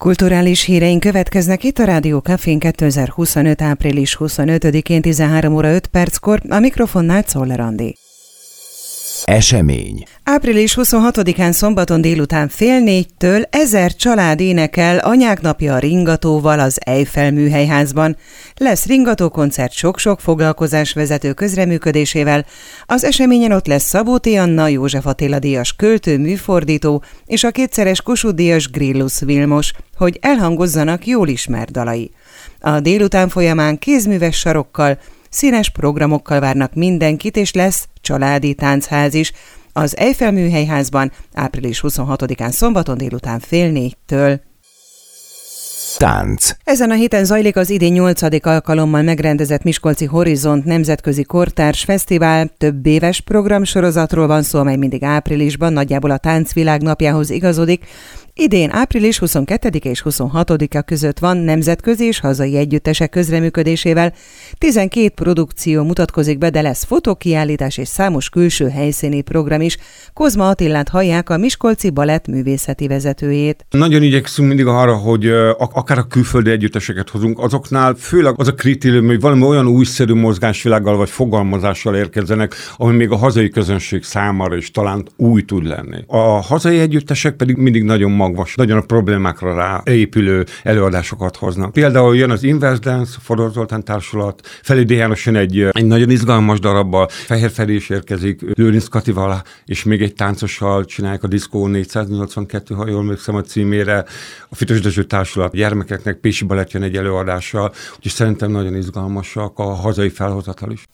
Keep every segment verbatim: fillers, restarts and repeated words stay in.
Kulturális híreink következnek itt a Rádió Cafén kétezer-huszonöt. április huszonötödikén tizenhárom óra öt perckor, a mikrofonnál Czoller Andi. Esemény. április huszonhatodikán szombaton délután fél négytől ezer család énekel Anyák napja a ringatóval az Eiffel műhelyházban. Lesz ringatókoncert sok-sok foglalkozás vezető közreműködésével. Az eseményen ott lesz Szabó T. Anna, József Attila díjas költő, műfordító és a kétszeres Kossuth díjas Grillus Vilmos, hogy elhangozzanak jól ismert dalai. A délután folyamán kézműves sarokkal, színes programokkal várnak mindenkit, és lesz családi táncház is az Eiffel műhelyházban április huszonhatodikán szombaton délután fél négytől. Tánc. Ezen a héten zajlik az idén nyolcadik alkalommal megrendezett Miskolci Horizont Nemzetközi Kortárs Fesztivál. Több éves programsorozatról van szó, amely mindig áprilisban nagyjából a táncvilág napjához igazodik. Idén április huszonkettedike és huszonhatodika között van nemzetközi és hazai együttesek közreműködésével. tizenkét produkció mutatkozik be, de lesz fotókiállítás és számos külső helyszíni program is. Kozma Attilát hallják, a Miskolci Balett művészeti vezetőjét. Nagyon igyekszünk mindig arra, hogy akár a külföldi együtteseket hozunk, azoknál főleg az a kritérium, hogy valami olyan újszerű mozgásvilággal vagy fogalmazással érkezzenek, ami még a hazai közönség számára is talán új tud lenni. A hazai együttesek pedig mindig nagyon magvas, nagyon a problémákra ráépülő előadásokat hoznak. Például jön az Inverse Dance, Fodor Zoltán Társulat, Feledi János jön egy, egy nagyon izgalmas darabbal, Fehér Feri is érkezik, Lőrinc Katival, és még egy táncossal csinálják a Diszkó négyszáznyolcvankettő, ha jól emlékszem a címére, a Fitos Dezső Társulat gyermekeknek, Pécsi Balett jön egy előadással, úgyhogy szerintem nagyon izgalmasak a hazai felhozatal is.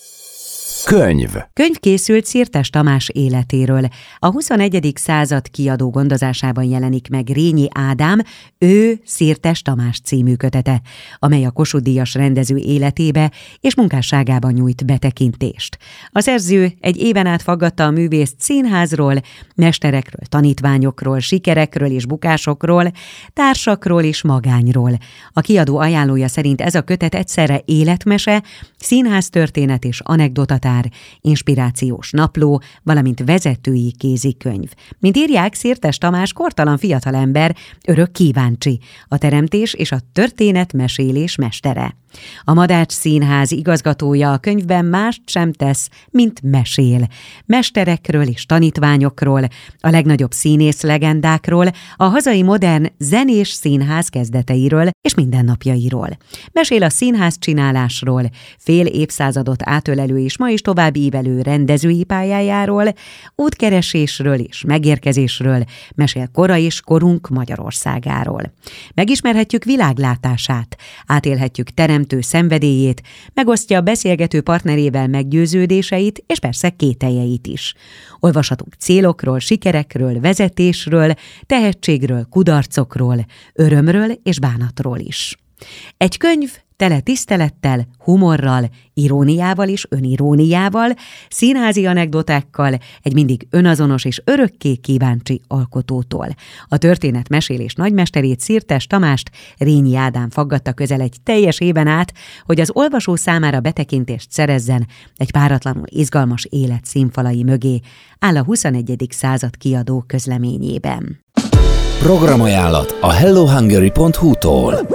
Könyv. Könyv készült Szirtes Tamás életéről. A huszonegyedik század kiadó gondozásában jelenik meg Rényi Ádám, Ő Szirtes Tamás című kötete, amely a Kossuth-díjas rendező életébe és munkásságában nyújt betekintést. A szerző egy éven át faggatta a művészt színházról, mesterekről, tanítványokról, sikerekről és bukásokról, társakról és magányról. A kiadó ajánlója szerint ez a kötet egyszerre életmese, színháztörténet és anekdotatár, inspirációs napló, valamint vezetői kézikönyv. Mint írják, Szirtes Tamás kortalan fiatalember, örök kíváncsi, a teremtés és a történetmesélés mestere. A Madács Színház igazgatója a könyvben mást sem tesz, mint mesél. Mesterekről és tanítványokról, a legnagyobb színész legendákról, a hazai modern zenés színház kezdeteiről és mindennapjairól. Mesél a színház csinálásról, fél évszázadot átölelő és ma is tovább ívelő rendezői pályájáról, útkeresésről és megérkezésről, mesél kora és korunk Magyarországáról. Megismerhetjük világlátását, átélhetjük terem szenvedélyét, megosztja a beszélgető partnerével meggyőződéseit, és persze kételjeit is. Olvashatunk célokról, sikerekről, vezetésről, tehetségről, kudarcokról, örömről és bánatról is. Egy könyv tele tisztelettel, humorral, iróniával és öniróniával, színházi anekdotákkal, egy mindig önazonos és örökké kíváncsi alkotótól. A történetmesélés nagymesterét, Szirtes Tamást Rényi Ádám faggatta közel egy teljes éven át, hogy az olvasó számára betekintést szerezzen egy páratlanul izgalmas élet színfalai mögé, áll a huszonegyedik század kiadó közleményében. Programajánlat a hello hungary pont hu-tól.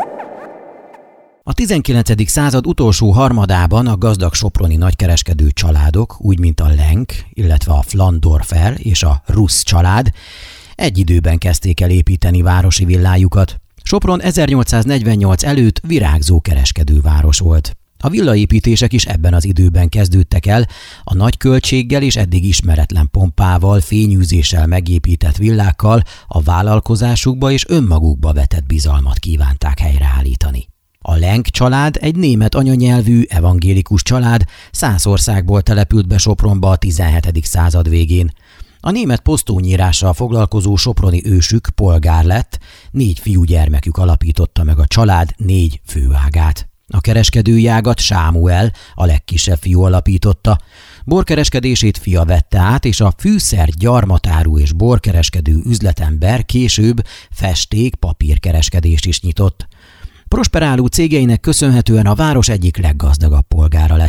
A tizenkilencedik század utolsó harmadában a gazdag soproni nagykereskedő családok, úgy mint a Lenk, illetve a Flandorfer és a Rusz család egy időben kezdték el építeni városi villájukat. Sopron ezernyolcszáznegyvennyolc előtt virágzó kereskedőváros volt. A villaépítések is ebben az időben kezdődtek el, a nagy költséggel és eddig ismeretlen pompával, fényűzéssel megépített villákkal a vállalkozásukba és önmagukba vetett bizalmat kívánták helyreállítani. A Lenk család egy német anyanyelvű evangélikus család, Szászországból települt be Sopronba a tizenhetedik század végén. A német posztónyírással foglalkozó soproni ősük polgár lett, négy fiúgyermekük alapította meg a család négy főágát. A kereskedői ágat Sámuel, a legkisebb fiú alapította. Borkereskedését fia vette át, és a fűszer, gyarmatárú és borkereskedő üzletember később festék, papírkereskedést is nyitott. Prosperáló cégeinek köszönhetően a város egyik leggazdagabb polgára lett.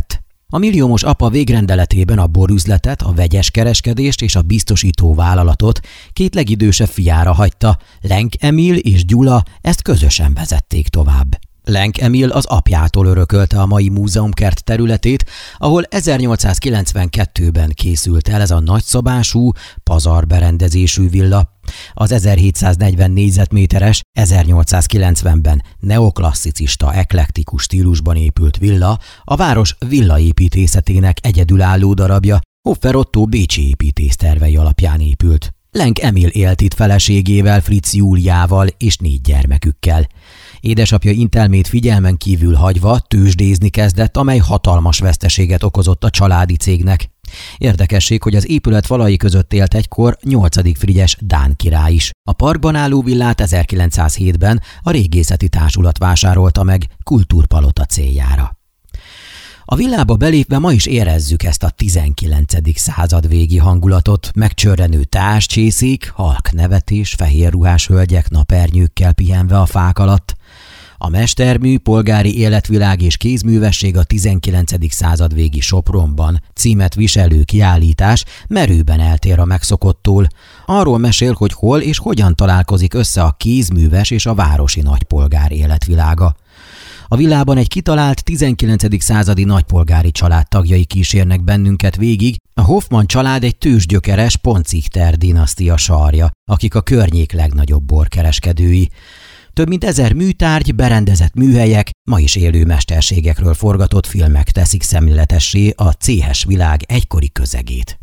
A milliómos apa végrendeletében a borüzletet, a vegyes kereskedést és a biztosító vállalatot két legidősebb fiára hagyta, Lenk Emil és Gyula ezt közösen vezették tovább. Lenk Emil az apjától örökölte a mai múzeumkert területét, ahol ezernyolcszázkilencvenkettőben készült el ez a nagyszobású, pazarberendezésű villa. Az ezerhétszáznegyven négyzetméteres, ezernyolcszázkilencvenben neoklasszicista, eklektikus stílusban épült villa a város villaépítészetének egyedülálló darabja, Hoffer Otto bécsi építésztervei alapján épült. Lenk Emil élt itt feleségével, Fritz Júliával és négy gyermekükkel. Édesapja intelmét figyelmen kívül hagyva tőzsdézni kezdett, amely hatalmas veszteséget okozott a családi cégnek. Érdekesség, hogy az épület falai között élt egykor nyolcadik Frigyes dán király is. A parkban álló villát ezerkilencszázhétben a régészeti társulat vásárolta meg kultúrpalota céljára. A villába belépve ma is érezzük ezt a tizenkilencedik század végi hangulatot, megcsörrenő társcsészék, halk nevetés, fehér ruhás hölgyek napernyőkkel pihenve a fák alatt. A mestermű, polgári életvilág és kézművesség a tizenkilencedik század végi Sopronban címet viselő kiállítás merőben eltér a megszokottól. Arról mesél, hogy hol és hogyan találkozik össze a kézműves és a városi nagypolgár életvilága. A villában egy kitalált tizenkilencedik századi nagypolgári család tagjai kísérnek bennünket végig. A Hoffmann család egy tőzsgyökeres Pontzichter dinasztia sarja, akik a környék legnagyobb borkereskedői. Több mint ezer műtárgy, berendezett műhelyek, ma is élő mesterségekről forgatott filmek teszik szemléletessé a céhes világ egykori közegét.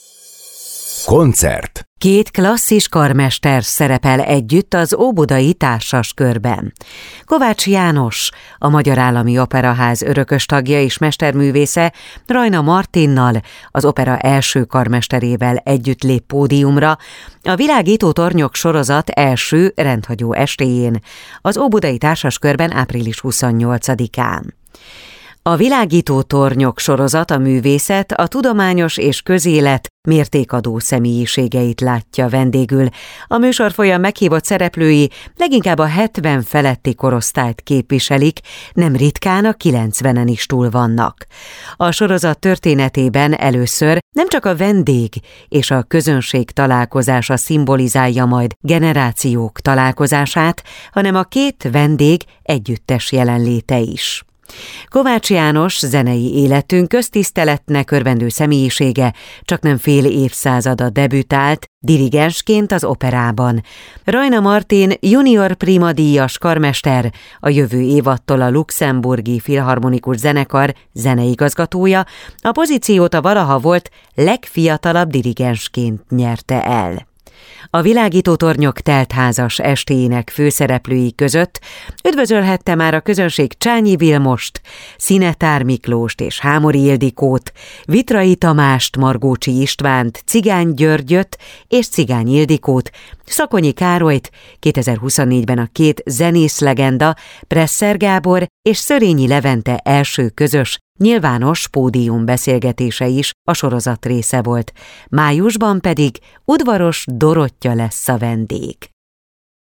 Koncert. Két klasszis karmester szerepel együtt az óbudai társaskörben. Kovács János, a Magyar Állami Operaház örökös tagja és mesterművésze, Rajna Martinnal, az opera első karmesterével együtt lép pódiumra a Világító tornyok sorozat első rendhagyó estéjén, az óbudai társaskörben április huszonnyolcadikán. A Világító tornyok sorozat a művészet, a tudományos és közélet mértékadó személyiségeit látja vendégül. A műsorfolyam meghívott szereplői leginkább a hetven feletti korosztályt képviselik, nem ritkán a kilencvenen is túl vannak. A sorozat történetében először nem csak a vendég és a közönség találkozása szimbolizálja majd generációk találkozását, hanem a két vendég együttes jelenléte is. Kovács János zenei életünk köztiszteletnek örvendő személyisége csaknem fél évszázada debütált dirigensként az operában. Rajna Martin junior prima díjas karmester, a jövő évattól a Luxemburgi Filharmonikus Zenekar zeneigazgatója, a pozíciót a valaha volt legfiatalabb dirigensként nyerte el. A Világító tornyok teltházas estéjének főszereplői között üdvözölhette már a közönség Csányi Vilmost, Szinetár Miklóst és Hámori Ildikót, Vitrai Tamást, Margócsi Istvánt, Cigány Györgyöt és Cigány Ildikót, Szakonyi Károlyt, kétezer-huszonnégyben a két zenészlegenda, Presser Gábor és Szörényi Levente első közös nyilvános pódium beszélgetése is a sorozat része volt. Májusban pedig Udvaros Dorottya lesz a vendég.